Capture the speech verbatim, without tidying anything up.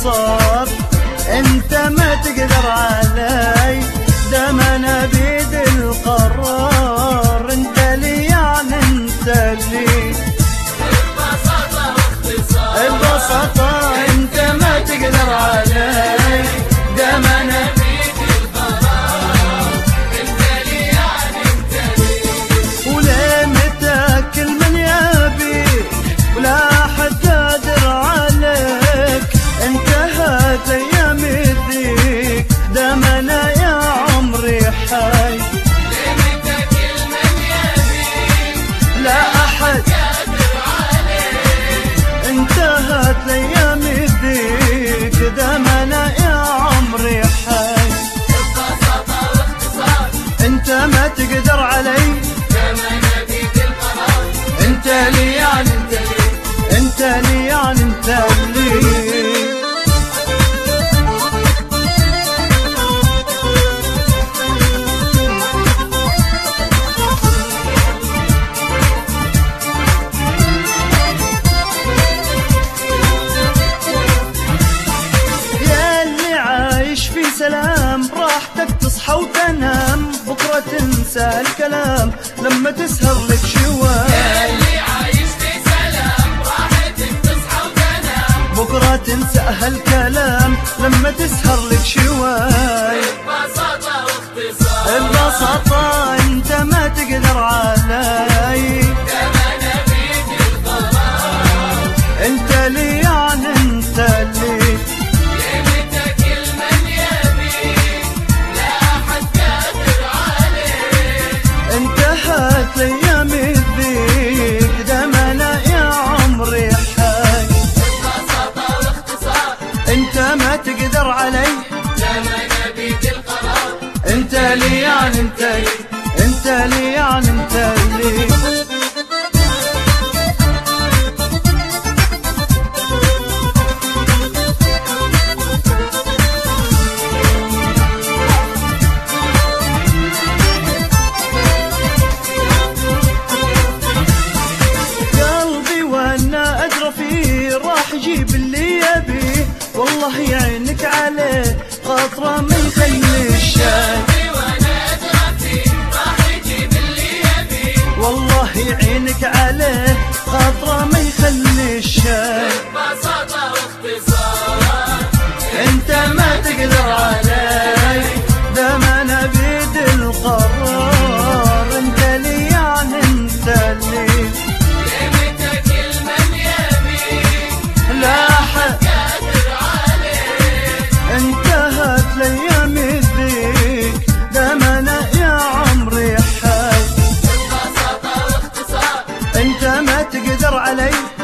واختصار، انت ما تقدر علي، دام انا بيد القرار، انت لي يعني انت لي ببساطة واختصار، ببساطة انت ما تقدر علي، دام انا بيد القرار، انت لي يعني انت لي. ولا متى كل من يبيك ولا حد قادر عليك، انتهت ايام الذيك، دام انا يا عمري حي، لمتى كل من يبيك لا احد قادر عليك، انتهت الايام الذيك، دام انا يا عمري حي، ببساطة واختصار، انت ما تقدر علي، دام انا بيد القرار، انت لي يعني انت لي، انت لي يعني انت لي. سلام راحتك تصحى وتنام، بكرة تنسى الكلام لما تسهر لك شوي، اللي عايش في سلام راحتك تصحى وتنام، بكرة تنسى هالكلام لما تسهر لك شوي، ببساطة واختصار، ببساطة انت ما تقدر علي، دام انا بيد القرار، انت لي يعني انت لي، لمتى كل من يبيك لا احد قادر عليك، انتهت الايام الذيك، دام انا يا عمري حي، ببساطة واختصار، انت ما تقدر علي، دام انا بيد القرار، انت لي يعني انت لي، انت لي يعني انت لي. قلبي وانا ادرى فيه راح يجيب اللي يبيه، والله يعينك عليه خاطره ما يخلي الشاي، والله يعينك عليه خاطره ما يخلي الشاي، ببساطة واختصار، انت ما تقدر علي، دام انا بيد القرار، انت لي يعني انت لي، لمتى كل من يبيك لا احد قادر عليك، انتهت الايام الذيك، دام انا يا عمري حي، ببساطة واختصار، انت ما تقدر علي،